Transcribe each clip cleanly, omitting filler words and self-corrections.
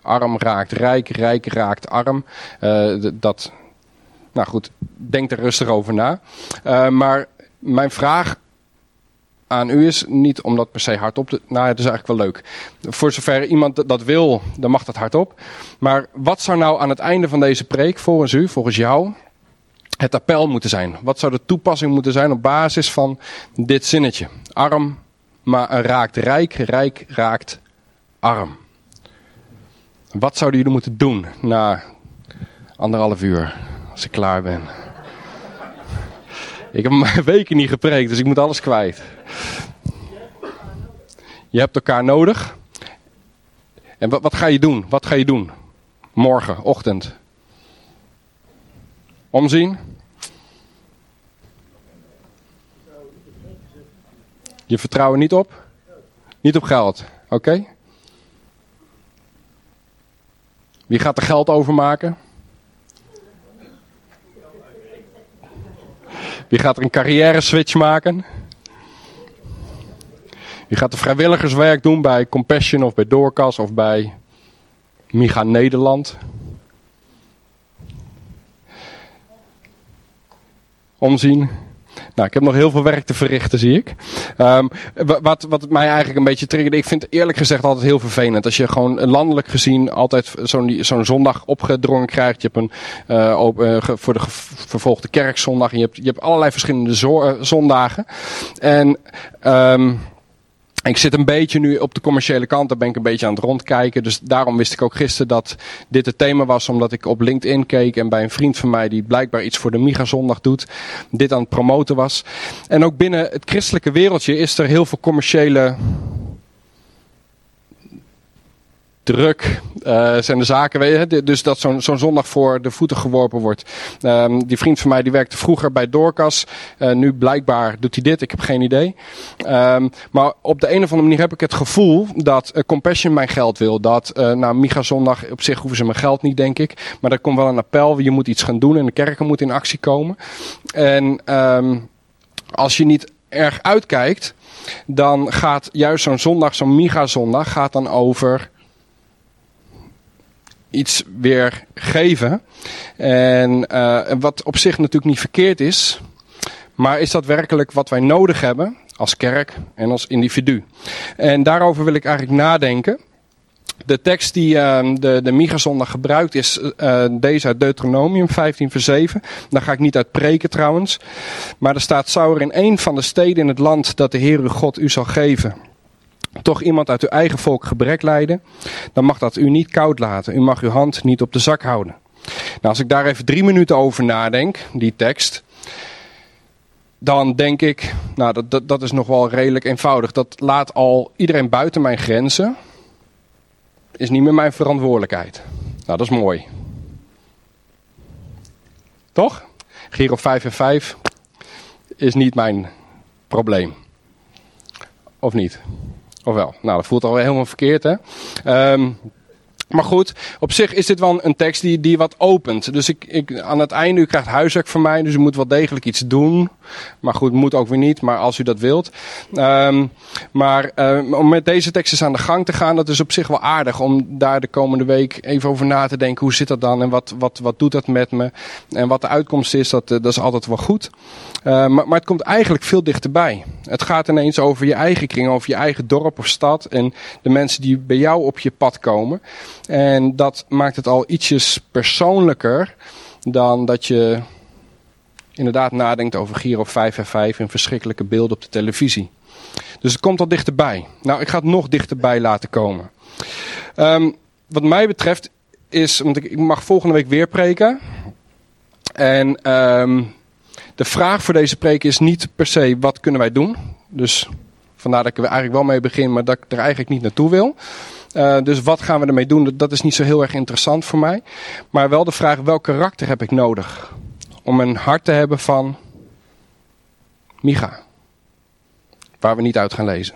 arm raakt rijk, rijk raakt arm. Nou goed, denk er rustig over na. Maar mijn vraag aan u is niet om dat per se hardop te... Nou, het is eigenlijk wel leuk. Voor zover iemand dat wil, dan mag dat hardop. Maar wat zou nou aan het einde van deze preek volgens u, volgens jou, het appel moeten zijn? Wat zou de toepassing moeten zijn op basis van dit zinnetje? Arm maar raakt rijk, rijk raakt arm. Wat zouden jullie moeten doen na 1,5 uur, als ik klaar ben? Ik heb maar weken niet gepreekt, dus ik moet alles kwijt. Je hebt elkaar nodig. En wat ga je doen? Wat ga je doen? Morgen, ochtend. Omzien. Je vertrouwen niet op? Niet op geld. Oké. Wie gaat er geld overmaken? Wie gaat er een carrière switch maken? Wie gaat er vrijwilligerswerk doen bij Compassion of bij Doorkas of bij Micha Nederland? Omzien. Nou, ik heb nog heel veel werk te verrichten, zie ik. Wat mij eigenlijk een beetje triggerde, ik vind het eerlijk gezegd altijd heel vervelend. Als je gewoon landelijk gezien altijd zo'n zondag opgedrongen krijgt. Je hebt voor de vervolgde kerkzondag. En je hebt allerlei verschillende zondagen. En ik zit een beetje nu op de commerciële kant, daar ben ik een beetje aan het rondkijken. Dus daarom wist ik ook gisteren dat dit het thema was, omdat ik op LinkedIn keek en bij een vriend van mij die blijkbaar iets voor de Micha Zondag doet, dit aan het promoten was. En ook binnen het christelijke wereldje is er heel veel commerciële druk, zijn de zaken, weet je, dus dat zo'n zondag voor de voeten geworpen wordt. Die vriend van mij die werkte vroeger bij Doorkas, nu blijkbaar doet hij dit, ik heb geen idee. Maar op de een of andere manier heb ik het gevoel dat Compassion mijn geld wil. Dat Micha Zondag, op zich hoeven ze mijn geld niet, denk ik. Maar er komt wel een appel, je moet iets gaan doen en de kerken moeten in actie komen. En als je niet erg uitkijkt, dan gaat juist zo'n zondag, zo'n Micha Zondag, gaat dan over iets weer geven. En wat op zich natuurlijk niet verkeerd is. Maar is dat werkelijk wat wij nodig hebben als kerk en als individu? En daarover wil ik eigenlijk nadenken. De tekst die de Micha Zondag gebruikt is deze uit Deuteronomium 15 vers 7. Daar ga ik niet uit preken trouwens. Maar er staat: zou er in een van de steden in het land dat de Heer uw God u zal geven toch iemand uit uw eigen volk gebrek lijden, dan mag dat u niet koud laten. U mag uw hand niet op de zak houden. Nou, als ik daar even 3 minuten over nadenk, die tekst, dan denk ik, nou, dat is nog wel redelijk eenvoudig. Dat laat al iedereen buiten mijn grenzen. Is niet meer mijn verantwoordelijkheid. Nou, dat is mooi. Toch? Giro 5 en 5 is niet mijn probleem. Of niet? Of wel? Nou, dat voelt alweer helemaal verkeerd, hè? Maar goed, op zich is dit wel een tekst die wat opent. Dus aan het einde, u krijgt huiswerk van mij, dus u moet wel degelijk iets doen. Maar goed, moet ook weer niet, maar als u dat wilt. Om met deze tekst eens aan de gang te gaan, dat is op zich wel aardig. Om daar de komende week even over na te denken, hoe zit dat dan? En wat doet dat met me? En wat de uitkomst is, dat is altijd wel goed. Maar het komt eigenlijk veel dichterbij. Het gaat ineens over je eigen kring, over je eigen dorp of stad. En de mensen die bij jou op je pad komen. En dat maakt het al ietsjes persoonlijker dan dat je inderdaad nadenkt over Giro 5 en 5 en verschrikkelijke beelden op de televisie. Dus het komt al dichterbij. Nou, ik ga het nog dichterbij laten komen. Wat mij betreft is, want ik mag volgende week weer preken. En de vraag voor deze preek is niet per se wat kunnen wij doen. Dus vandaar dat ik er eigenlijk wel mee begin, maar dat ik er eigenlijk niet naartoe wil. Dus wat gaan we ermee doen? Dat is niet zo heel erg interessant voor mij. Maar wel de vraag, welk karakter heb ik nodig? Om een hart te hebben van Micha. Waar we niet uit gaan lezen.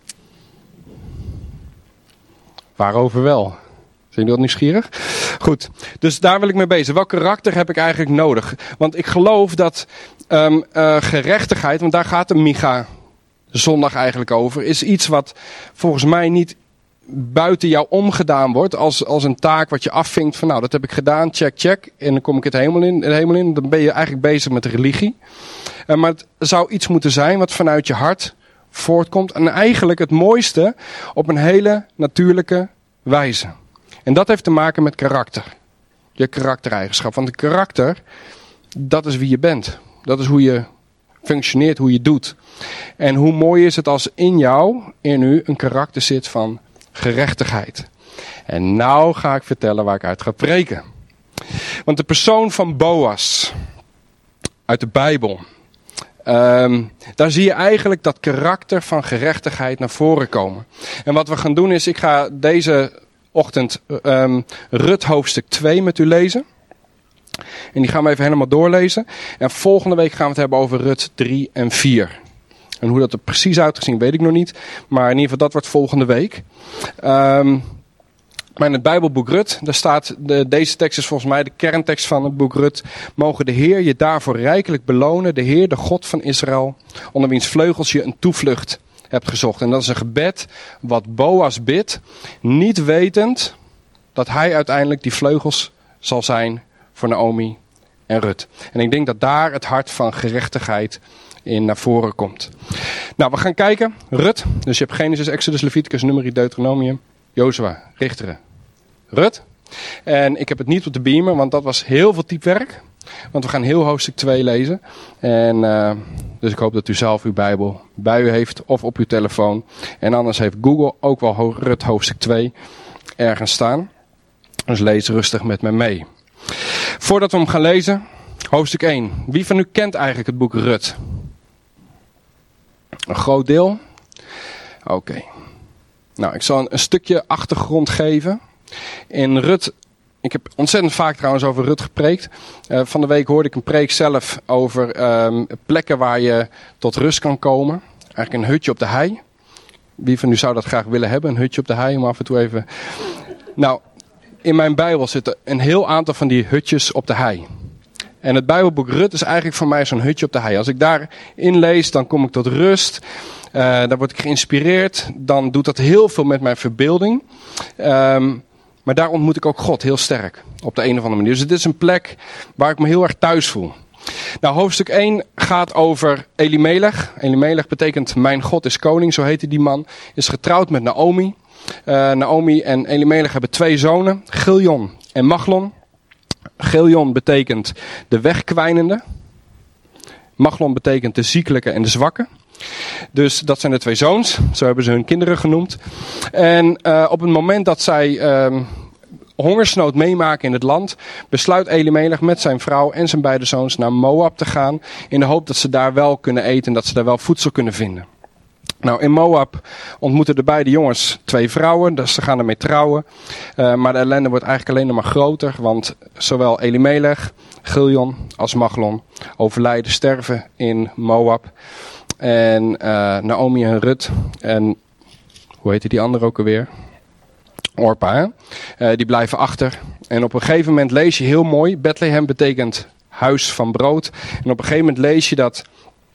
Waarover wel? Zijn jullie wat nieuwsgierig? Goed, dus daar wil ik mee bezig. Welk karakter heb ik eigenlijk nodig? Want ik geloof dat gerechtigheid, want daar gaat de Micha Zondag eigenlijk over, is iets wat volgens mij niet buiten jou omgedaan wordt als een taak wat je afvinkt van nou, dat heb ik gedaan, check. En dan kom ik de hemel in. Dan ben je eigenlijk bezig met religie. Maar het zou iets moeten zijn wat vanuit je hart voortkomt. En eigenlijk het mooiste op een hele natuurlijke wijze. En dat heeft te maken met karakter. Je karaktereigenschap. Want een karakter, dat is wie je bent. Dat is hoe je functioneert, hoe je doet. En hoe mooi is het als in u, een karakter zit van gerechtigheid. En nou ga ik vertellen waar ik uit ga preken. Want de persoon van Boas uit de Bijbel, daar zie je eigenlijk dat karakter van gerechtigheid naar voren komen. En wat we gaan doen is, ik ga deze ochtend Rut hoofdstuk 2 met u lezen. En die gaan we even helemaal doorlezen. En volgende week gaan we het hebben over Rut 3 en 4. En hoe dat er precies uitgezien weet ik nog niet. Maar in ieder geval dat wordt volgende week. Maar in het Bijbelboek Rut, daar staat, deze tekst is volgens mij de kerntekst van het boek Rut. Mogen de Heer je daarvoor rijkelijk belonen, de Heer, de God van Israël, onder wiens vleugels je een toevlucht hebt gezocht. En dat is een gebed wat Boas bidt, niet wetend dat hij uiteindelijk die vleugels zal zijn voor Naomi en Rut. En ik denk dat daar het hart van gerechtigheid in naar voren komt. Nou, we gaan kijken. Rut, dus je hebt Genesis, Exodus, Leviticus, Numeri, Deuteronomium, Jozua, Richteren, Rut. En ik heb het niet op de beamer, want dat was heel veel typewerk. Want we gaan heel hoofdstuk 2 lezen. En dus ik hoop dat u zelf uw Bijbel bij u heeft of op uw telefoon. En anders heeft Google ook wel Rut hoofdstuk 2 ergens staan. Dus lees rustig met me mee. Voordat we hem gaan lezen, hoofdstuk 1. Wie van u kent eigenlijk het boek Rut? Een groot deel? Oké. Nou, ik zal een stukje achtergrond geven. In Rut, ik heb ontzettend vaak trouwens over Rut gepreekt. Van de week hoorde ik een preek zelf over plekken waar je tot rust kan komen. Eigenlijk een hutje op de hei. Wie van u zou dat graag willen hebben, een hutje op de hei, om af en toe even... Nou, in mijn Bijbel zitten een heel aantal van die hutjes op de hei. En het Bijbelboek Rut is eigenlijk voor mij zo'n hutje op de hei. Als ik daarin lees, dan kom ik tot rust. Dan word ik geïnspireerd. Dan doet dat heel veel met mijn verbeelding. Maar daar ontmoet ik ook God heel sterk. Op de een of andere manier. Dus het is een plek waar ik me heel erg thuis voel. Nou, hoofdstuk 1 gaat over Elimelech. Elimelech betekent mijn God is koning. Zo heette die man. Is getrouwd met Naomi. Naomi en Elimelech hebben 2 zonen. Chilion en Machlon. Chilion betekent de wegkwijnende. Machlon betekent de ziekelijke en de zwakke. Dus dat zijn de 2 zoons. Zo hebben ze hun kinderen genoemd. En op het moment dat zij hongersnood meemaken in het land, besluit Elimelech met zijn vrouw en zijn beide zoons naar Moab te gaan. In de hoop dat ze daar wel kunnen eten en dat ze daar wel voedsel kunnen vinden. Nou, in Moab ontmoeten de beide jongens 2 vrouwen, dus ze gaan ermee trouwen. Maar de ellende wordt eigenlijk alleen nog maar groter, want zowel Elimelech, Chilion als Machlon overlijden, sterven in Moab. En Naomi en Rut en, hoe heette die andere ook alweer? Orpa, die blijven achter. En op een gegeven moment lees je heel mooi, Bethlehem betekent huis van brood. En op een gegeven moment lees je dat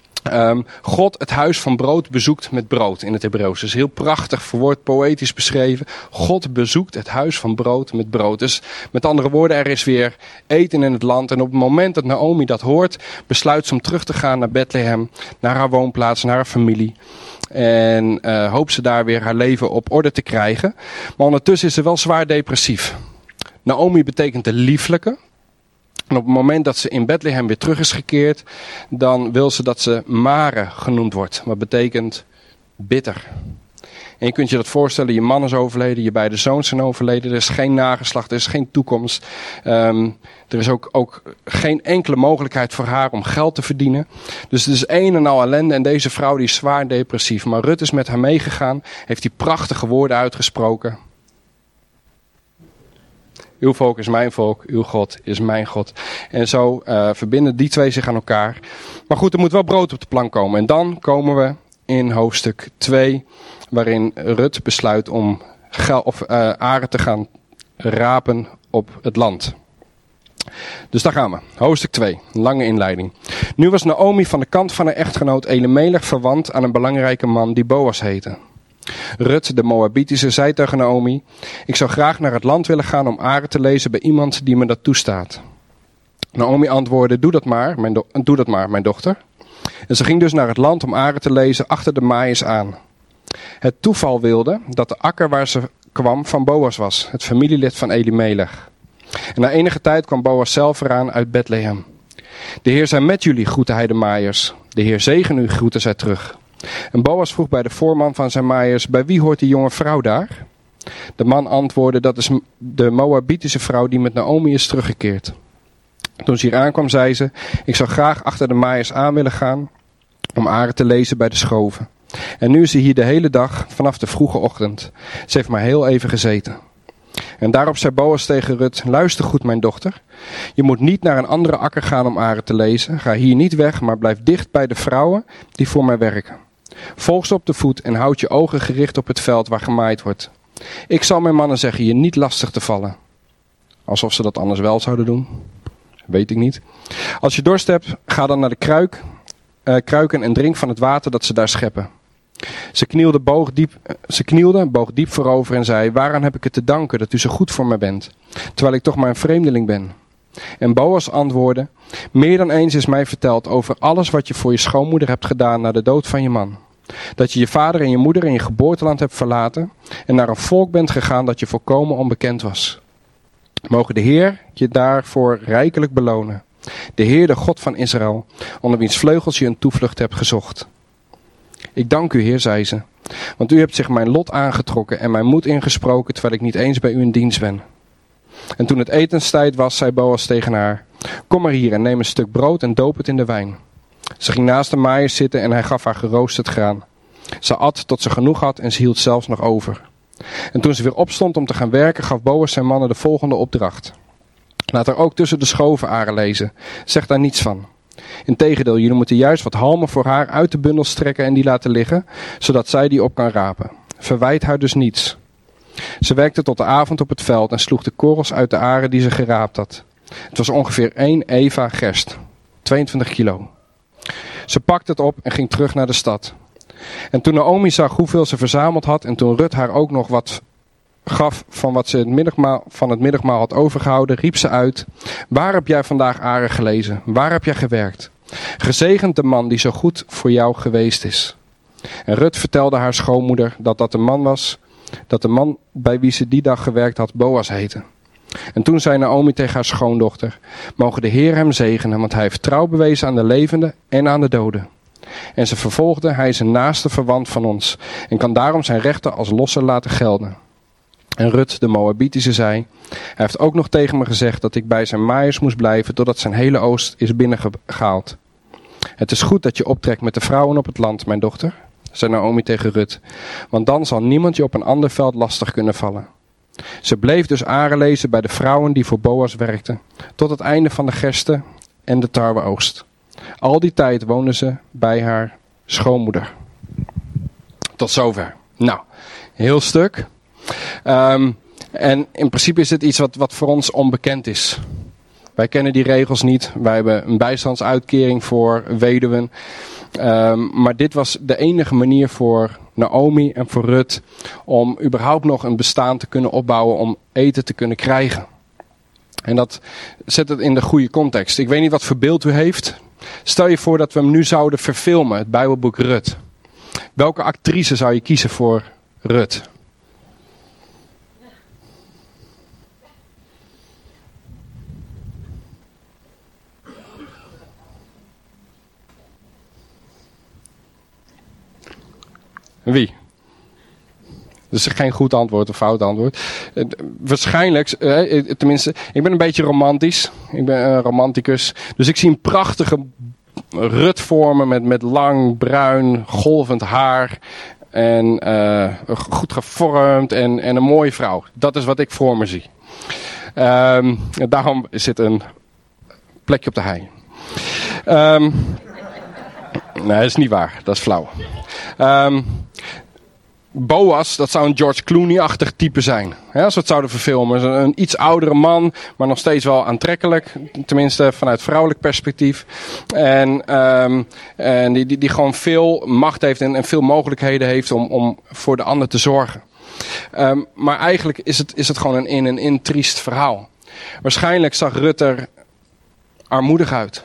God het huis van brood bezoekt met brood in het Hebreeuws. Dus heel prachtig verwoord, poëtisch beschreven. God bezoekt het huis van brood met brood. Dus met andere woorden, er is weer eten in het land. En op het moment dat Naomi dat hoort, besluit ze om terug te gaan naar Bethlehem. Naar haar woonplaats, naar haar familie. En hoopt ze daar weer haar leven op orde te krijgen. Maar ondertussen is ze wel zwaar depressief. Naomi betekent de lieflijke. En op het moment dat ze in Bethlehem weer terug is gekeerd, dan wil ze dat ze Mare genoemd wordt. Wat betekent bitter. En je kunt je dat voorstellen, je man is overleden, je beide zoons zijn overleden. Er is geen nageslacht, er is geen toekomst. Er is ook geen enkele mogelijkheid voor haar om geld te verdienen. Dus het is een en al ellende en deze vrouw die is zwaar depressief. Maar Rut is met haar meegegaan, heeft die prachtige woorden uitgesproken. Uw volk is mijn volk, uw God is mijn God. En zo verbinden die 2 zich aan elkaar. Maar goed, er moet wel brood op de plank komen. En dan komen we in hoofdstuk 2, waarin Rut besluit om aren te gaan rapen op het land. Dus daar gaan we. Hoofdstuk 2, een lange inleiding. Nu was Naomi van de kant van haar echtgenoot Elimelech verwant aan een belangrijke man die Boas heette. Rut, de Moabitische, zei tegen Naomi: ik zou graag naar het land willen gaan om aren te lezen bij iemand die me dat toestaat. Naomi antwoordde: doe dat maar, mijn dochter. En ze ging dus naar het land om aren te lezen achter de maaiers aan. Het toeval wilde dat de akker waar ze kwam van Boas was, het familielid van Elimelech. En na enige tijd kwam Boas zelf eraan uit Bethlehem. De Heer zij met jullie, groette hij de maaiers. De Heer zegen u, groette zij terug. En Boas vroeg bij de voorman van zijn maaiers: bij wie hoort die jonge vrouw daar? De man antwoordde: dat is de Moabitische vrouw die met Naomi is teruggekeerd. Toen ze hier aankwam, zei ze: ik zou graag achter de maaiers aan willen gaan om aren te lezen bij de schoven. En nu is ze hier de hele dag, vanaf de vroege ochtend. Ze heeft maar heel even gezeten. En daarop zei Boas tegen Rut: luister goed, mijn dochter. Je moet niet naar een andere akker gaan om aren te lezen. Ga hier niet weg, maar blijf dicht bij de vrouwen die voor mij werken. Volg ze op de voet en houd je ogen gericht op het veld waar gemaaid wordt. Ik zal mijn mannen zeggen je niet lastig te vallen. Alsof ze dat anders wel zouden doen. Weet ik niet. Als je dorst hebt, ga dan naar de kruiken en drink van het water dat ze daar scheppen. Ze knielde, boog diep voorover en zei: waaraan heb ik het te danken dat u zo goed voor mij bent, terwijl ik toch maar een vreemdeling ben? En Boas antwoordde: meer dan eens is mij verteld over alles wat je voor je schoonmoeder hebt gedaan na de dood van je man. Dat je je vader en je moeder en je geboorteland hebt verlaten en naar een volk bent gegaan dat je volkomen onbekend was. Mogen de Heer je daarvoor rijkelijk belonen. De Heer, de God van Israël, onder wiens vleugels je een toevlucht hebt gezocht. Ik dank u, Heer, zei ze, want u hebt zich mijn lot aangetrokken en mijn moed ingesproken, terwijl ik niet eens bij u in dienst ben. En toen het etenstijd was, zei Boas tegen haar: kom maar hier en neem een stuk brood en doop het in de wijn. Ze ging naast de maaiers zitten en hij gaf haar geroosterd graan. Ze at tot ze genoeg had en ze hield zelfs nog over. En toen ze weer opstond om te gaan werken, gaf Boas zijn mannen de volgende opdracht: laat er ook tussen de schoven aren lezen. Zeg daar niets van. Integendeel, jullie moeten juist wat halmen voor haar uit de bundels trekken en die laten liggen, zodat zij die op kan rapen. Verwijt haar dus niets. Ze werkte tot de avond op het veld en sloeg de korrels uit de aren die ze geraapt had. Het was ongeveer 1 eva gerst, 22 kilo. Ze pakte het op en ging terug naar de stad. En toen Naomi zag hoeveel ze verzameld had en toen Rut haar ook nog wat gaf van wat ze van het middagmaal had overgehouden, riep ze uit: waar heb jij vandaag aren gelezen? Waar heb jij gewerkt? Gezegend de man die zo goed voor jou geweest is. En Rut vertelde haar schoonmoeder dat de man bij wie ze die dag gewerkt had Boas heette. En toen zei Naomi tegen haar schoondochter: mogen de Heer hem zegenen, want hij heeft trouw bewezen aan de levenden en aan de doden. En ze vervolgde: hij is een naaste verwant van ons en kan daarom zijn rechten als losser laten gelden. En Rut, de Moabitische, zei: hij heeft ook nog tegen me gezegd dat ik bij zijn maaiers moest blijven totdat zijn hele oost is binnengehaald. Het is goed dat je optrekt met de vrouwen op het land, mijn dochter, zei Naomi tegen Rut, want dan zal niemand je op een ander veld lastig kunnen vallen. Ze bleef dus aren lezen bij de vrouwen die voor Boas werkten, tot het einde van de gerste en de tarweoogst. Al die tijd woonde ze bij haar schoonmoeder. Tot zover. Nou, heel stuk. En in principe is dit iets wat voor ons onbekend is. Wij kennen die regels niet. Wij hebben een bijstandsuitkering voor weduwen. Maar dit was de enige manier voor Naomi en voor Rut om überhaupt nog een bestaan te kunnen opbouwen, om eten te kunnen krijgen. En dat zet het in de goede context. Ik weet niet wat voor beeld u heeft. Stel je voor dat we hem nu zouden verfilmen, het Bijbelboek Rut. Welke actrice zou je kiezen voor Rut? Wie? Dus geen goed antwoord of fout antwoord. Waarschijnlijk, tenminste, ik ben een beetje romantisch. Ik ben een romanticus. Dus ik zie een prachtige Rut vormen met lang, bruin, golvend haar. En goed gevormd en een mooie vrouw. Dat is wat ik voor me zie. Daarom zit een plekje op de hei. Nee, dat is niet waar. Dat is flauw. Boas, dat zou een George Clooney-achtig type zijn. Als we het zouden verfilmen. Een iets oudere man, maar nog steeds wel aantrekkelijk. Tenminste vanuit vrouwelijk perspectief. En die gewoon veel macht heeft en veel mogelijkheden heeft om voor de ander te zorgen. Maar eigenlijk is het gewoon een triest verhaal. Waarschijnlijk zag Rut er armoedig uit.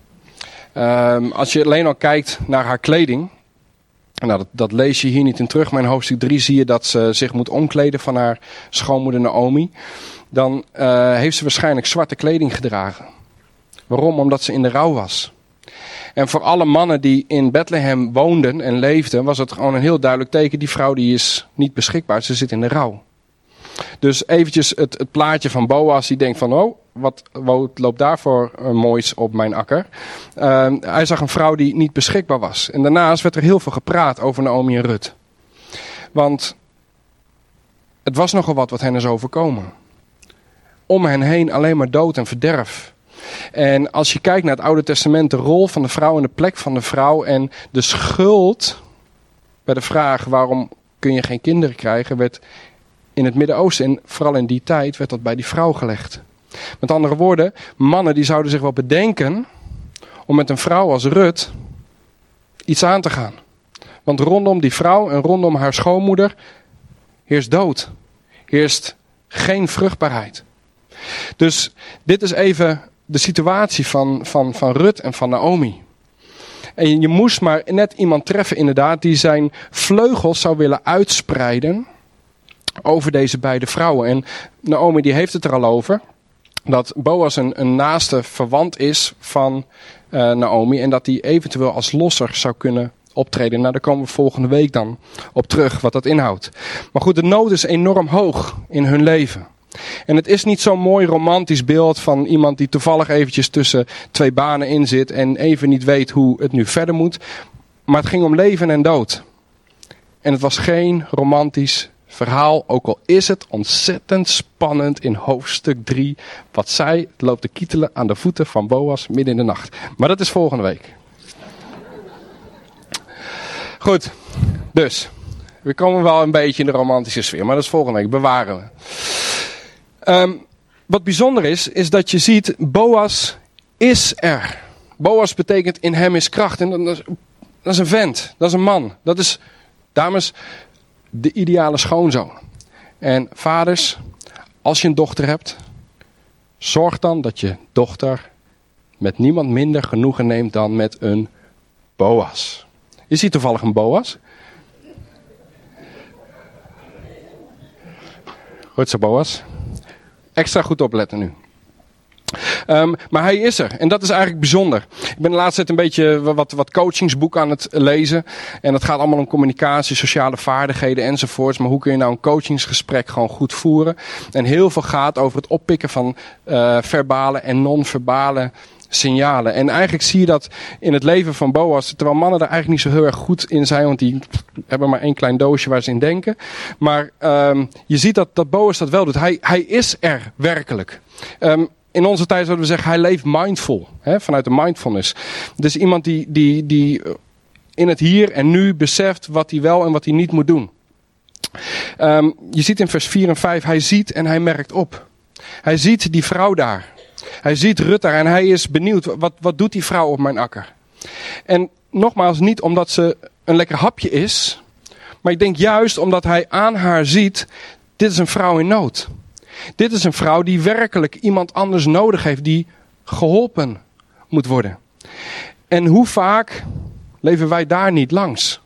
Als je alleen al kijkt naar haar kleding. Nou, dat lees je hier niet in terug. Maar in hoofdstuk 3 zie je dat ze zich moet omkleden van haar schoonmoeder Naomi. Dan heeft ze waarschijnlijk zwarte kleding gedragen. Waarom? Omdat ze in de rouw was. En voor alle mannen die in Bethlehem woonden en leefden, was het gewoon een heel duidelijk teken. Die vrouw die is niet beschikbaar, ze zit in de rouw. Dus eventjes het plaatje van Boas, die denkt van, wat loopt daarvoor moois op mijn akker. Hij zag een vrouw die niet beschikbaar was. En daarnaast werd er heel veel gepraat over Naomi en Rut. Want het was nogal wat hen is overkomen. Om hen heen alleen maar dood en verderf. En als je kijkt naar het Oude Testament, de rol van de vrouw en de plek van de vrouw en de schuld bij de vraag waarom kun je geen kinderen krijgen, werd in het Midden-Oosten en vooral in die tijd werd dat bij die vrouw gelegd. Met andere woorden, mannen die zouden zich wel bedenken om met een vrouw als Rut iets aan te gaan. Want rondom die vrouw en rondom haar schoonmoeder heerst dood. Heerst geen vruchtbaarheid. Dus dit is even de situatie van Rut en van Naomi. En je moest maar net iemand treffen inderdaad die zijn vleugels zou willen uitspreiden over deze beide vrouwen. En Naomi die heeft het er al over. Dat Boas een naaste verwant is van Naomi. En dat hij eventueel als losser zou kunnen optreden. Nou, daar komen we volgende week dan op terug wat dat inhoudt. Maar goed, de nood is enorm hoog in hun leven. En het is niet zo'n mooi romantisch beeld van iemand die toevallig eventjes tussen twee banen in zit en even niet weet hoe het nu verder moet. Maar het ging om leven en dood. En het was geen romantisch verhaal, ook al is het ontzettend spannend in hoofdstuk 3. Wat zij loopt te kietelen aan de voeten van Boas midden in de nacht. Maar dat is volgende week. Goed, dus we komen wel een beetje in de romantische sfeer, maar dat is volgende week, bewaren we. Wat bijzonder is dat je ziet, Boas is er. Boas betekent in hem is kracht. En dat is een vent, dat is een man. Dat is, dames, de ideale schoonzoon. En vaders, als je een dochter hebt, zorg dan dat je dochter met niemand minder genoegen neemt dan met een Boas. Is hier toevallig een Boas? Goed zo, Boas. Extra goed opletten nu. Maar hij is er. En dat is eigenlijk bijzonder. Ik ben de laatste tijd een beetje wat coachingsboeken aan het lezen. En dat gaat allemaal om communicatie, sociale vaardigheden enzovoorts. Maar hoe kun je nou een coachingsgesprek gewoon goed voeren? En heel veel gaat over het oppikken van verbale en non-verbale signalen. En eigenlijk zie je dat in het leven van Boas, terwijl mannen er eigenlijk niet zo heel erg goed in zijn, want die hebben maar één klein doosje waar ze in denken. Maar je ziet dat Boas dat wel doet. Hij is er werkelijk. In onze tijd zouden we zeggen, hij leeft mindful. Vanuit de mindfulness. Dus iemand die in het hier en nu beseft wat hij wel en wat hij niet moet doen. Je ziet in vers 4 en 5, hij ziet en hij merkt op. Hij ziet die vrouw daar. Hij ziet Rut daar en hij is benieuwd, wat doet die vrouw op mijn akker? En nogmaals, niet omdat ze een lekker hapje is. Maar ik denk juist omdat hij aan haar ziet, dit is een vrouw in nood. Dit is een vrouw die werkelijk iemand anders nodig heeft, die geholpen moet worden. En hoe vaak leven wij daar niet langs?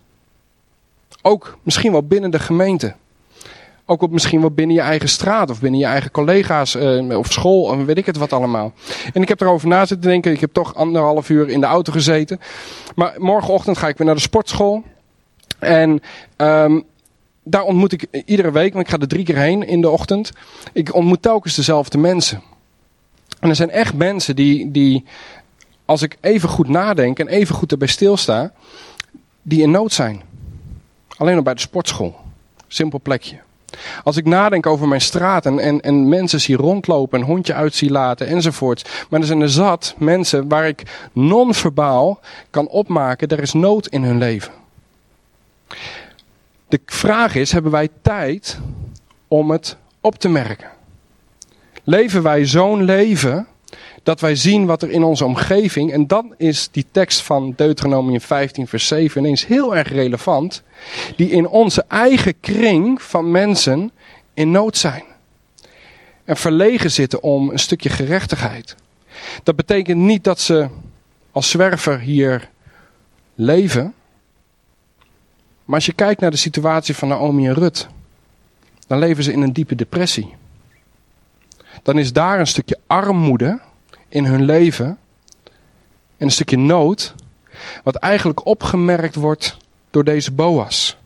Ook misschien wel binnen de gemeente. Ook misschien wel binnen je eigen straat of binnen je eigen collega's of school of weet ik het wat allemaal. En ik heb erover na zitten denken. Ik heb toch 1,5 uur in de auto gezeten. Maar morgenochtend ga ik weer naar de sportschool. En daar ontmoet ik iedere week, want ik ga er 3 keer heen in de ochtend. Ik ontmoet telkens dezelfde mensen. En er zijn echt mensen die als ik even goed nadenk en even goed erbij stilsta, die in nood zijn. Alleen al bij de sportschool. Simpel plekje. Als ik nadenk over mijn straat en mensen zie rondlopen, een hondje uit zie laten enzovoort. Maar er zijn er zat mensen waar ik non-verbaal kan opmaken, er is nood in hun leven. De vraag is, hebben wij tijd om het op te merken? Leven wij zo'n leven dat wij zien wat er in onze omgeving, en dan is die tekst van Deuteronomium 15 vers 7 ineens heel erg relevant, die in onze eigen kring van mensen in nood zijn. En verlegen zitten om een stukje gerechtigheid. Dat betekent niet dat ze als zwerver hier leven. Maar als je kijkt naar de situatie van Naomi en Rut, dan leven ze in een diepe depressie. Dan is daar een stukje armoede in hun leven en een stukje nood, wat eigenlijk opgemerkt wordt door deze Boas.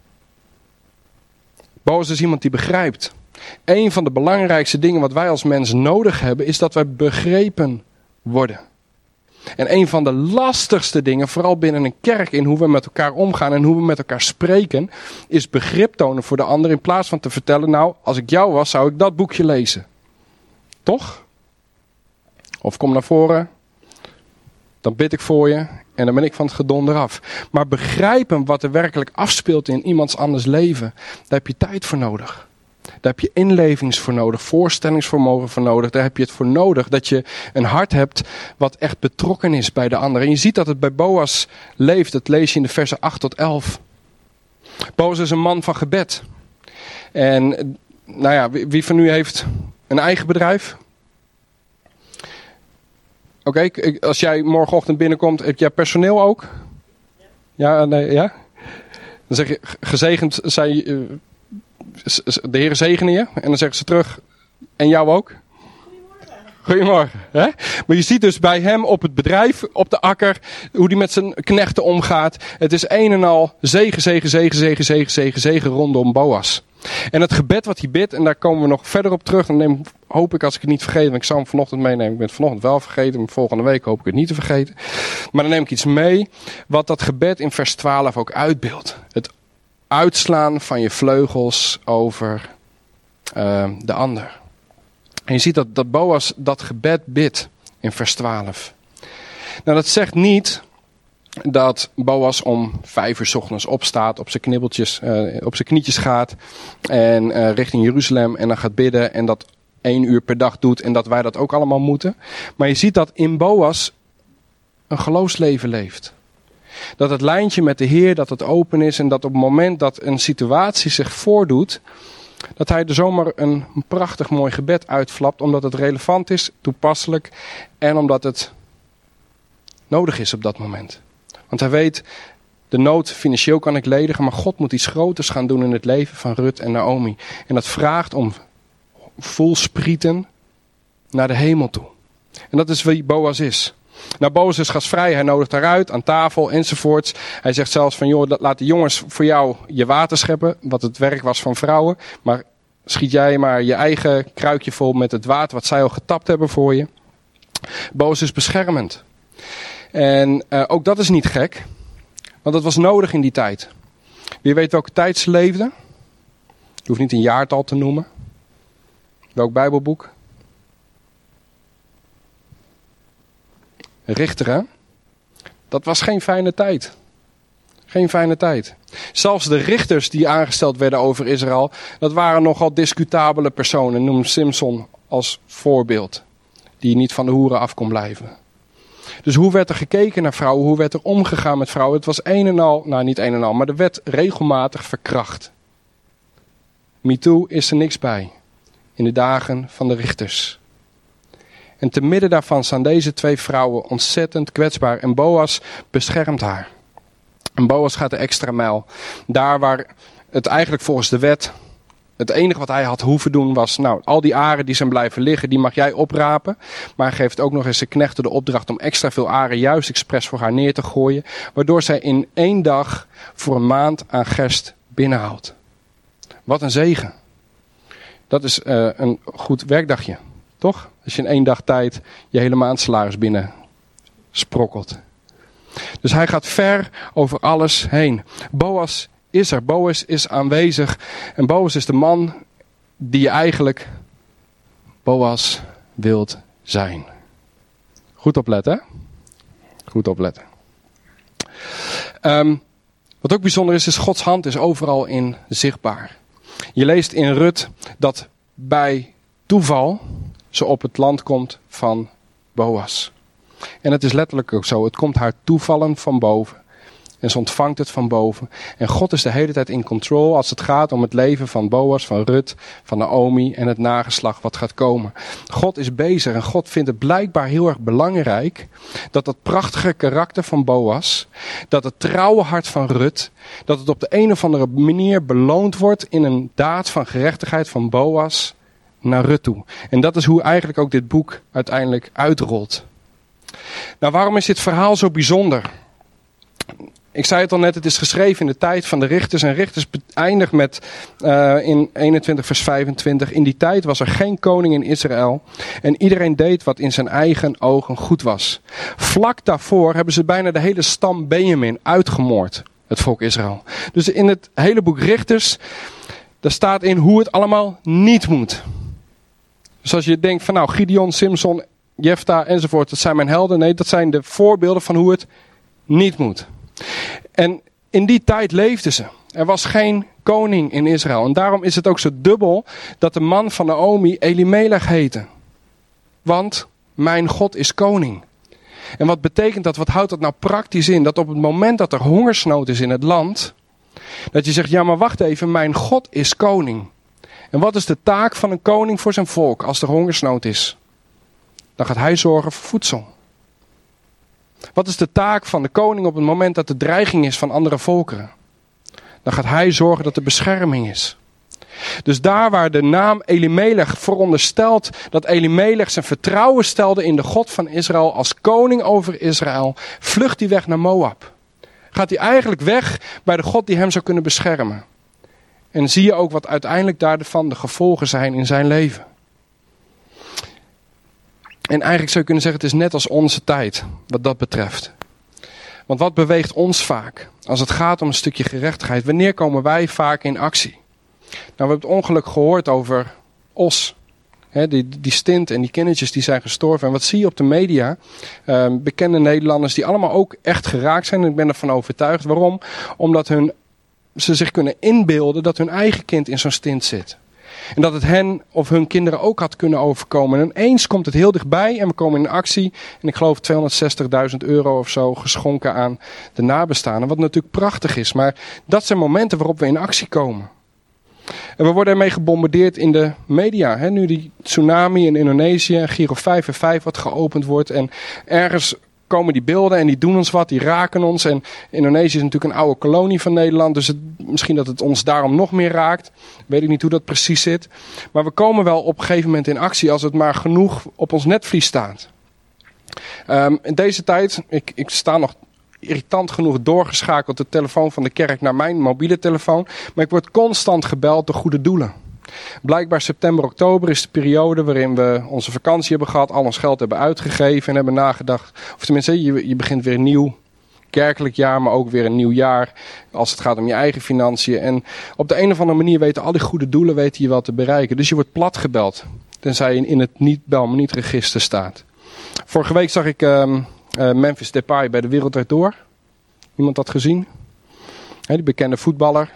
Boas is iemand die begrijpt. Een van de belangrijkste dingen wat wij als mens nodig hebben, is dat wij begrepen worden. En een van de lastigste dingen, vooral binnen een kerk, in hoe we met elkaar omgaan en hoe we met elkaar spreken, is begrip tonen voor de ander in plaats van te vertellen, nou, als ik jou was, zou ik dat boekje lezen. Toch? Of kom naar voren, dan bid ik voor je en dan ben ik van het gedonder af. Maar begrijpen wat er werkelijk afspeelt in iemands anders leven, daar heb je tijd voor nodig. Daar heb je inlevings voor nodig, voorstellingsvermogen voor nodig. Daar heb je het voor nodig dat je een hart hebt wat echt betrokken is bij de ander. En je ziet dat het bij Boas leeft, dat lees je in de versen 8 tot 11. Boas is een man van gebed. En nou ja, wie van u heeft een eigen bedrijf? Oké, als jij morgenochtend binnenkomt, heb jij personeel ook? Ja, nee, ja? Dan zeg je, gezegend zij, de Heer zegene je. En dan zeggen ze terug, en jou ook? Goedemorgen. Hè? Maar je ziet dus bij hem op het bedrijf, op de akker, hoe hij met zijn knechten omgaat. Het is een en al zegen, zegen, zegen, zegen, zegen, zegen, zegen rondom Boas. En het gebed wat hij bidt, en daar komen we nog verder op terug. Dan hoop ik, als ik het niet vergeet, want ik zou hem vanochtend meenemen. Ik ben het vanochtend wel vergeten, maar volgende week hoop ik het niet te vergeten. Maar dan neem ik iets mee, wat dat gebed in vers 12 ook uitbeeldt. Het uitslaan van je vleugels over de ander. En je ziet dat Boas dat gebed bidt in vers 12. Nou, dat zegt niet dat Boas om 5 uur 's ochtends opstaat, op zijn knibbeltjes, op zijn knietjes gaat en richting Jeruzalem en dan gaat bidden en dat 1 uur per dag doet en dat wij dat ook allemaal moeten. Maar je ziet dat in Boas een geloofsleven leeft. Dat het lijntje met de Heer, dat het open is en dat op het moment dat een situatie zich voordoet, dat hij er zomaar een prachtig mooi gebed uitflapt, omdat het relevant is, toepasselijk en omdat het nodig is op dat moment. Want hij weet, de nood financieel kan ik ledigen, maar God moet iets groters gaan doen in het leven van Rut en Naomi. En dat vraagt om voelsprieten naar de hemel toe. En dat is wie Boas is. Nou, Boas is gastvrij, hij nodigt haar uit aan tafel enzovoorts. Hij zegt zelfs van, joh, laat de jongens voor jou je water scheppen, wat het werk was van vrouwen. Maar schiet jij maar je eigen kruikje vol met het water wat zij al getapt hebben voor je. Boas is beschermend. En ook dat is niet gek, want dat was nodig in die tijd. Wie weet welke tijd ze leefden? Je hoeft niet een jaartal te noemen. Welk Bijbelboek? Richteren. Dat was geen fijne tijd. Geen fijne tijd. Zelfs de richters die aangesteld werden over Israël, dat waren nogal discutabele personen. Noem Simson als voorbeeld. Die niet van de hoeren af kon blijven. Dus hoe werd er gekeken naar vrouwen? Hoe werd er omgegaan met vrouwen? Het was een en al, nou niet een en al, maar er werd regelmatig verkracht. MeToo is er niks bij. In de dagen van de richters. En te midden daarvan staan deze 2 vrouwen ontzettend kwetsbaar. En Boas beschermt haar. En Boas gaat de extra mijl. Daar waar het eigenlijk volgens de wet, het enige wat hij had hoeven doen was, nou, al die aren die zijn blijven liggen, die mag jij oprapen. Maar hij geeft ook nog eens zijn knechten de opdracht om extra veel aren juist expres voor haar neer te gooien. Waardoor zij in 1 dag voor een maand aan gerst binnenhoudt. Wat een zegen. Dat is een goed werkdagje. Toch? Als je in 1 dag tijd je hele maandsalaris binnen sprokkelt. Dus hij gaat ver over alles heen. Boas is er. Boas is aanwezig. En Boas is de man die je eigenlijk Boas wilt zijn. Goed opletten, hè? Goed opletten. Wat ook bijzonder is Gods hand is overal in zichtbaar. Je leest in Rut dat bij toeval ze op het land komt van Boas. En het is letterlijk ook zo. Het komt haar toevallen van boven. En ze ontvangt het van boven. En God is de hele tijd in control als het gaat om het leven van Boas, van Rut, van Naomi en het nageslacht wat gaat komen. God is bezig en God vindt het blijkbaar heel erg belangrijk dat dat prachtige karakter van Boas, dat het trouwe hart van Rut, dat het op de een of andere manier beloond wordt in een daad van gerechtigheid van Boas naar Rut toe. En dat is hoe eigenlijk ook dit boek uiteindelijk uitrolt. Nou, waarom is dit verhaal zo bijzonder? Ik zei het al net, het is geschreven in de tijd van de richters. En richters eindigt met in 21 vers 25. In die tijd was er geen koning in Israël. En iedereen deed wat in zijn eigen ogen goed was. Vlak daarvoor hebben ze bijna de hele stam Benjamin uitgemoord. Het volk Israël. Dus in het hele boek Richters, daar staat in hoe het allemaal niet moet. Dus als je denkt van nou Gideon, Simson, Jefta enzovoort, dat zijn mijn helden. Nee, dat zijn de voorbeelden van hoe het niet moet. En in die tijd leefden ze. Er was geen koning in Israël. En daarom is het ook zo dubbel dat de man van Naomi Elimelech heette. Want mijn God is koning. En wat betekent dat? Wat houdt dat nou praktisch in? Dat op het moment dat er hongersnood is in het land, dat je zegt, ja maar wacht even, mijn God is koning. En wat is de taak van een koning voor zijn volk als er hongersnood is? Dan gaat hij zorgen voor voedsel. Wat is de taak van de koning op het moment dat er dreiging is van andere volkeren? Dan gaat hij zorgen dat er bescherming is. Dus daar waar de naam Elimelech veronderstelt dat Elimelech zijn vertrouwen stelde in de God van Israël als koning over Israël, vlucht hij weg naar Moab. Gaat hij eigenlijk weg bij de God die hem zou kunnen beschermen. En zie je ook wat uiteindelijk daarvan de gevolgen zijn in zijn leven. En eigenlijk zou je kunnen zeggen, het is net als onze tijd, wat dat betreft. Want wat beweegt ons vaak, als het gaat om een stukje gerechtigheid? Wanneer komen wij vaak in actie? Nou, we hebben het ongeluk gehoord over Os. Die stint en die kindertjes die zijn gestorven. En wat zie je op de media? Bekende Nederlanders die allemaal ook echt geraakt zijn. En ik ben ervan overtuigd. Waarom? Omdat ze zich kunnen inbeelden dat hun eigen kind in zo'n stint zit. En dat het hen of hun kinderen ook had kunnen overkomen. En ineens komt het heel dichtbij en we komen in actie. En ik geloof €260.000 of zo geschonken aan de nabestaanden. Wat natuurlijk prachtig is. Maar dat zijn momenten waarop we in actie komen. En we worden ermee gebombardeerd in de media. Nu die tsunami in Indonesië, Giro 5 wat geopend wordt. En ergens komen die beelden en die doen ons wat, die raken ons. En Indonesië is natuurlijk een oude kolonie van Nederland. Dus misschien dat het ons daarom nog meer raakt. Weet ik niet hoe dat precies zit. Maar we komen wel op een gegeven moment in actie als het maar genoeg op ons netvlies staat. In deze tijd, ik sta nog irritant genoeg doorgeschakeld de telefoon van de kerk naar mijn mobiele telefoon. Maar ik word constant gebeld door goede doelen. Blijkbaar september, oktober is de periode waarin we onze vakantie hebben gehad, al ons geld hebben uitgegeven en hebben nagedacht. Of tenminste, je begint weer een nieuw kerkelijk jaar, maar ook weer een nieuw jaar als het gaat om je eigen financiën. En op de een of andere manier weten al die goede doelen je wel te bereiken. Dus je wordt plat gebeld, tenzij je in het niet-bel me niet register staat. Vorige week zag ik Memphis Depay bij de Wereld Draait Door. Iemand dat gezien? Die bekende voetballer.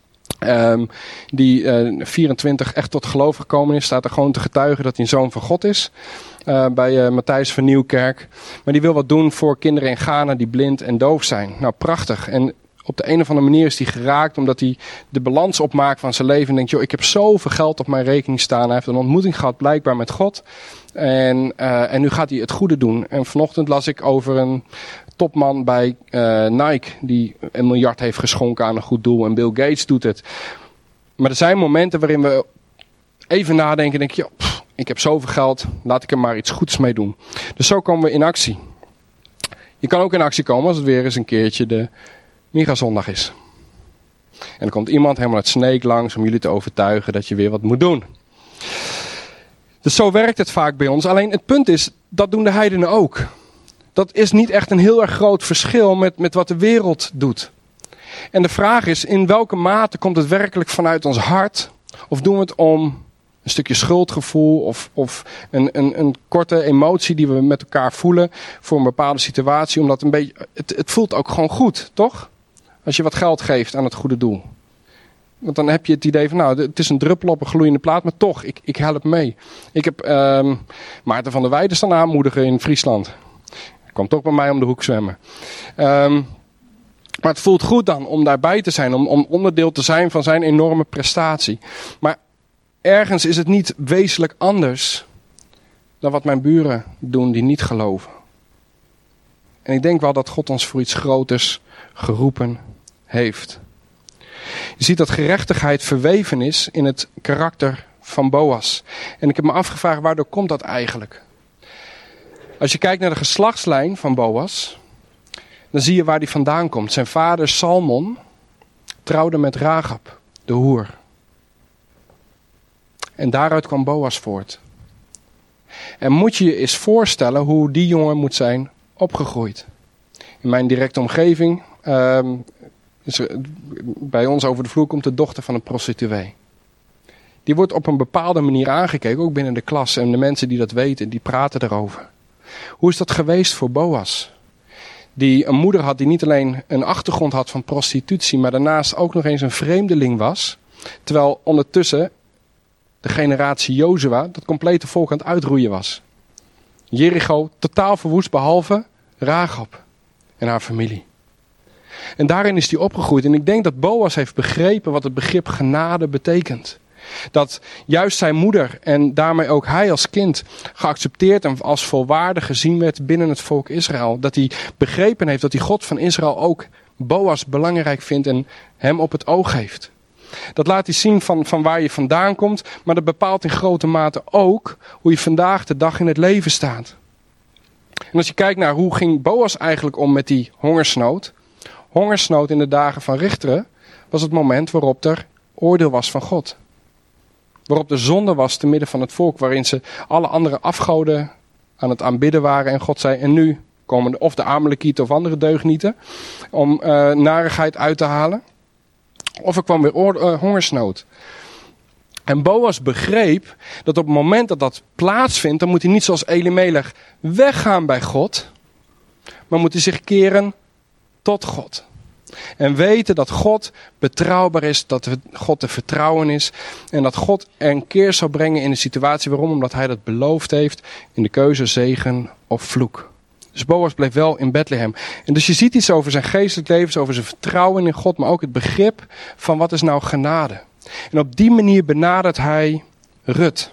Die 24 echt tot geloof gekomen is. Staat er gewoon te getuigen dat hij een zoon van God is. Bij Matthijs van Nieuwkerk. Maar die wil wat doen voor kinderen in Ghana die blind en doof zijn. Nou, prachtig. En op de een of andere manier is hij geraakt omdat hij de balans opmaakt van zijn leven. En denkt, joh, ik heb zoveel geld op mijn rekening staan. Hij heeft een ontmoeting gehad blijkbaar met God. En nu gaat hij het goede doen. En vanochtend las ik over een topman bij Nike die $1 miljard heeft geschonken aan een goed doel. En Bill Gates doet het. Maar er zijn momenten waarin we even nadenken en denken, joh, ik heb zoveel geld, laat ik er maar iets goeds mee doen. Dus zo komen we in actie. Je kan ook in actie komen als het weer eens een keertje de Migazondag is. En dan komt iemand helemaal uit Sneek langs om jullie te overtuigen dat je weer wat moet doen. Dus zo werkt het vaak bij ons. Alleen het punt is, dat doen de heidenen ook. Dat is niet echt een heel erg groot verschil met wat de wereld doet. En de vraag is, in welke mate komt het werkelijk vanuit ons hart? Of doen we het om een stukje schuldgevoel of een korte emotie die we met elkaar voelen voor een bepaalde situatie? Omdat het voelt ook gewoon goed, toch? als je wat geld geeft aan het goede doel. Want dan heb je het idee van, nou, het is een druppel op een gloeiende plaat, maar toch, ik help mee. Ik heb Maarten van der Weijden staan aanmoedigen in Friesland. Hij kwam toch bij mij om de hoek zwemmen. Maar het voelt goed dan om daarbij te zijn, om onderdeel te zijn van zijn enorme prestatie. Maar ergens is het niet wezenlijk anders dan wat mijn buren doen die niet geloven. En ik denk wel dat God ons voor iets groters geroepen heeft. Je ziet dat gerechtigheid verweven is in het karakter van Boas. En ik heb me afgevraagd, waardoor komt dat eigenlijk? Als je kijkt naar de geslachtslijn van Boas, dan zie je waar hij vandaan komt. Zijn vader Salmon trouwde met Rahab, de hoer. En daaruit kwam Boas voort. En moet je je eens voorstellen hoe die jongen moet zijn opgegroeid. In mijn directe omgeving, bij ons over de vloer komt de dochter van een prostituee. Die wordt op een bepaalde manier aangekeken, ook binnen de klas. En de mensen die dat weten, die praten erover. Hoe is dat geweest voor Boas? Die een moeder had die niet alleen een achtergrond had van prostitutie, maar daarnaast ook nog eens een vreemdeling was. Terwijl ondertussen de generatie Jozua dat complete volk aan het uitroeien was. Jericho totaal verwoest behalve Rahab en haar familie. En daarin is hij opgegroeid. En ik denk dat Boas heeft begrepen wat het begrip genade betekent. Dat juist zijn moeder en daarmee ook hij als kind geaccepteerd en als volwaardig gezien werd binnen het volk Israël. Dat hij begrepen heeft dat die God van Israël ook Boas belangrijk vindt en hem op het oog heeft. Dat laat hij zien van waar je vandaan komt, maar dat bepaalt in grote mate ook hoe je vandaag de dag in het leven staat. En als je kijkt naar hoe ging Boas eigenlijk om met die hongersnood. Hongersnood in de dagen van Richteren was het moment waarop er oordeel was van God. Waarop er zonde was te midden van het volk, waarin ze alle andere afgoden aan het aanbidden waren. En God zei, en nu komen of de Amalekieten of andere deugnieten om narigheid uit te halen. Of er kwam weer hongersnood. En Boas begreep dat op het moment dat dat plaatsvindt, dan moet hij niet zoals Elimelech weggaan bij God, maar moet hij zich keren tot God. En weten dat God betrouwbaar is, dat God te vertrouwen is. En dat God er een keer zal brengen in de situatie. Waarom? Omdat hij dat beloofd heeft in de keuze zegen of vloek. Dus Boas bleef wel in Bethlehem. En dus je ziet iets over zijn geestelijk leven, over zijn vertrouwen in God. Maar ook het begrip van wat is nou genade. En op die manier benadert hij Rut.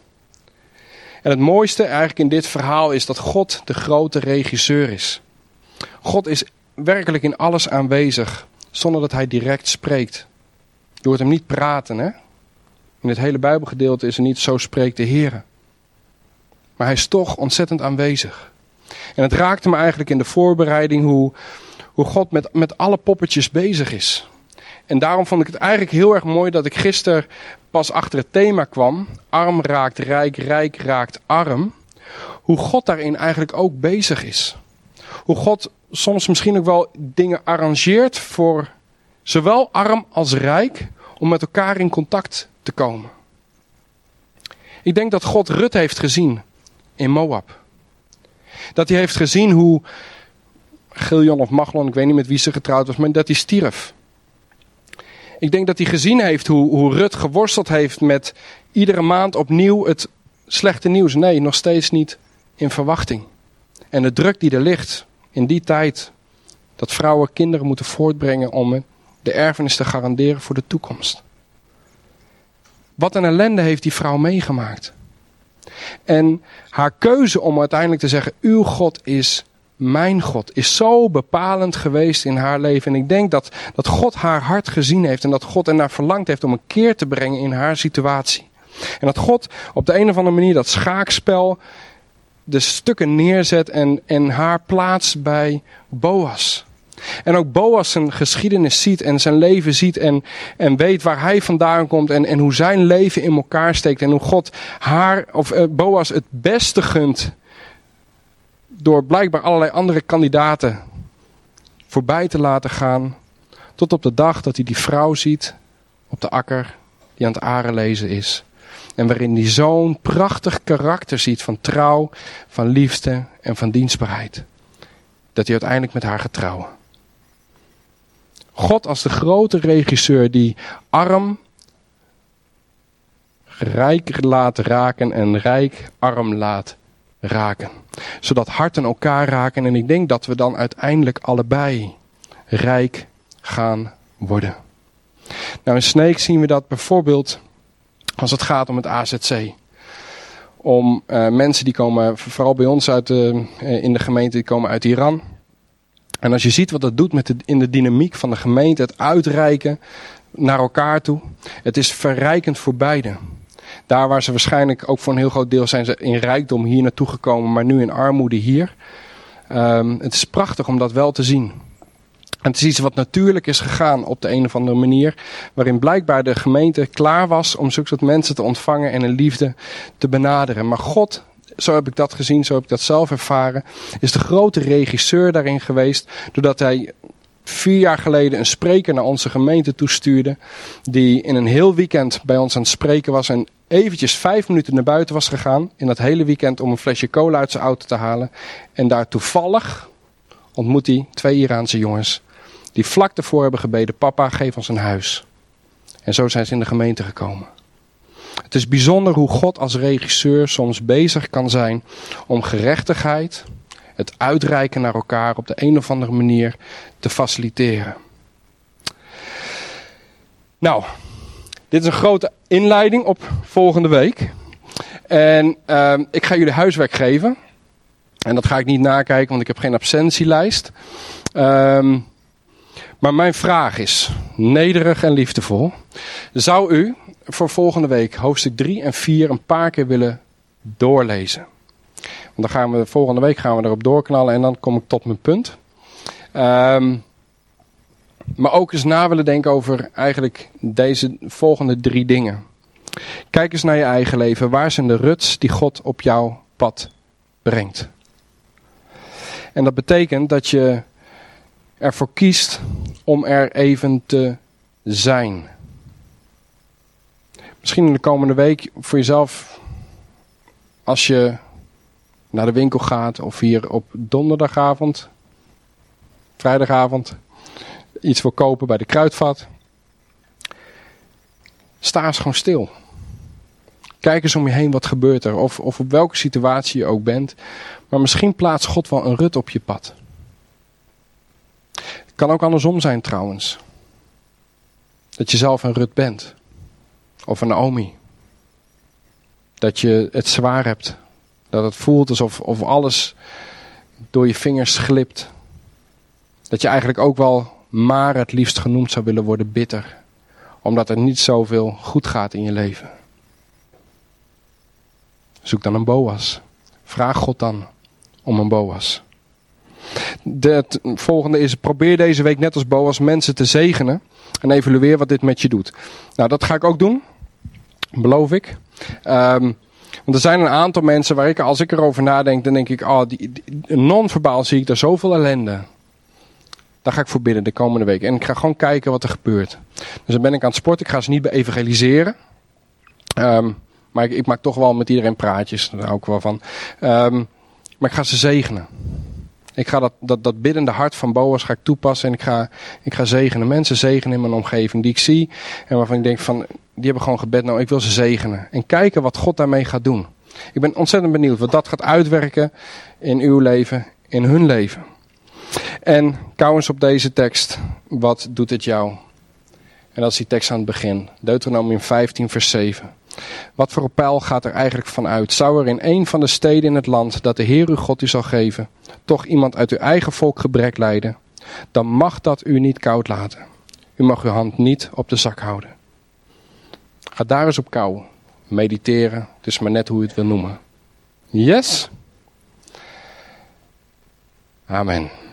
En het mooiste eigenlijk in dit verhaal is dat God de grote regisseur is. God is werkelijk in alles aanwezig, zonder dat hij direct spreekt. Je hoort hem niet praten, hè? In het hele Bijbelgedeelte is er niet zo spreekt de Heer. Maar hij is toch ontzettend aanwezig. En het raakte me eigenlijk in de voorbereiding hoe God met alle poppetjes bezig is. En daarom vond ik het eigenlijk heel erg mooi dat ik gisteren pas achter het thema kwam. Arm raakt rijk, rijk raakt arm. Hoe God daarin eigenlijk ook bezig is. Hoe God soms misschien ook wel dingen arrangeert voor zowel arm als rijk om met elkaar in contact te komen. Ik denk dat God Rut heeft gezien in Moab. Dat hij heeft gezien hoe Giljon of Maglon, ik weet niet met wie ze getrouwd was, maar dat hij stierf. Ik denk dat hij gezien heeft hoe Rut geworsteld heeft met iedere maand opnieuw het slechte nieuws. Nee, nog steeds niet in verwachting. En de druk die er ligt in die tijd, dat vrouwen kinderen moeten voortbrengen om de erfenis te garanderen voor de toekomst. Wat een ellende heeft die vrouw meegemaakt. En haar keuze om uiteindelijk te zeggen, uw God is mijn God, is zo bepalend geweest in haar leven. En ik denk dat God haar hart gezien heeft en dat God ernaar verlangd heeft om een keer te brengen in haar situatie. En dat God op de een of andere manier dat schaakspel de stukken neerzet en haar plaatst bij Boas. En ook Boas zijn geschiedenis ziet en zijn leven ziet en weet waar hij vandaan komt en hoe zijn leven in elkaar steekt. En hoe God Boas het beste gunt door blijkbaar allerlei andere kandidaten voorbij te laten gaan. Tot op de dag dat hij die vrouw ziet op de akker die aan het arenlezen is. En waarin hij zo'n prachtig karakter ziet van trouw, van liefde en van dienstbaarheid. Dat hij uiteindelijk met haar gaat trouwen. God als de grote regisseur die arm rijk laat raken en rijk arm laat raken. Zodat harten elkaar raken en ik denk dat we dan uiteindelijk allebei rijk gaan worden. Nou, in Sneek zien we dat bijvoorbeeld als het gaat om het AZC. Om mensen die komen, vooral bij ons in de gemeente, die komen uit Iran. En als je ziet wat dat doet in de dynamiek van de gemeente, het uitreiken naar elkaar toe. Het is verrijkend voor beiden. Daar waar ze waarschijnlijk ook voor een heel groot deel zijn ze in rijkdom hier naartoe gekomen, maar nu in armoede hier. Het is prachtig om dat wel te zien. En het is iets wat natuurlijk is gegaan op de een of andere manier. Waarin blijkbaar de gemeente klaar was om zulke soort mensen te ontvangen en in liefde te benaderen. Maar God, zo heb ik dat gezien, zo heb ik dat zelf ervaren, is de grote regisseur daarin geweest. Doordat hij 4 jaar geleden een spreker naar onze gemeente toestuurde. Die in een heel weekend bij ons aan het spreken was. En eventjes 5 minuten naar buiten was gegaan. In dat hele weekend om een flesje cola uit zijn auto te halen. En daar toevallig ontmoet hij 2 Iraanse jongens. Die vlak daarvoor hebben gebeden, papa geef ons een huis. En zo zijn ze in de gemeente gekomen. Het is bijzonder hoe God als regisseur soms bezig kan zijn om gerechtigheid, het uitreiken naar elkaar op de een of andere manier te faciliteren. Nou, dit is een grote inleiding op volgende week. En ik ga jullie huiswerk geven. En dat ga ik niet nakijken, want ik heb geen absentielijst. Maar mijn vraag is, nederig en liefdevol. Zou u voor volgende week hoofdstuk 3 en 4 een paar keer willen doorlezen? Want dan volgende week gaan we erop doorknallen en dan kom ik tot mijn punt. Maar ook eens na willen denken over eigenlijk deze volgende 3 dingen. Kijk eens naar je eigen leven. Waar zijn de ruts die God op jouw pad brengt? En dat betekent dat je ervoor kiest om er even te zijn. Misschien in de komende week voor jezelf, als je naar de winkel gaat of hier op donderdagavond, vrijdagavond, iets wil kopen bij de Kruidvat. Sta eens gewoon stil. Kijk eens om je heen wat gebeurt er. Of op welke situatie je ook bent. Maar misschien plaatst God wel een rut op je pad. Het kan ook andersom zijn trouwens. Dat je zelf een Rut bent. Of een Naomi. Dat je het zwaar hebt. Dat het voelt alsof alles door je vingers glipt. Dat je eigenlijk ook wel maar het liefst genoemd zou willen worden bitter. Omdat er niet zoveel goed gaat in je leven. Zoek dan een Boas. Vraag God dan om een Boas. Het volgende is, probeer deze week net als Boas mensen te zegenen. En evalueer wat dit met je doet. Nou, dat ga ik ook doen. Beloof ik. Want er zijn een aantal mensen waar als ik erover nadenk, dan denk ik, non-verbaal zie ik daar zoveel ellende. Daar ga ik voor bidden de komende week. En ik ga gewoon kijken wat er gebeurt. Dus dan ben ik aan het sporten. Ik ga ze niet evangeliseren. Maar ik maak toch wel met iedereen praatjes. Daar hou ik wel van. Maar ik ga ze zegenen. Ik ga dat biddende hart van Boas ga ik toepassen. En ik ga zegenen. Mensen zegenen in mijn omgeving die ik zie. En waarvan ik denk van, die hebben gewoon gebed. Nou, ik wil ze zegenen. En kijken wat God daarmee gaat doen. Ik ben ontzettend benieuwd wat dat gaat uitwerken in uw leven, in hun leven. En kou eens op deze tekst. Wat doet het jou? En dat is die tekst aan het begin. Deuteronomium 15 vers 7. Wat voor een pijl gaat er eigenlijk van uit? Zou er in een van de steden in het land dat de Heer uw God u zal geven, toch iemand uit uw eigen volk gebrek lijden? Dan mag dat u niet koud laten. U mag uw hand niet op de zak houden. Ga daar eens op kauwen. Mediteren. Het is maar net hoe u het wil noemen. Yes? Amen.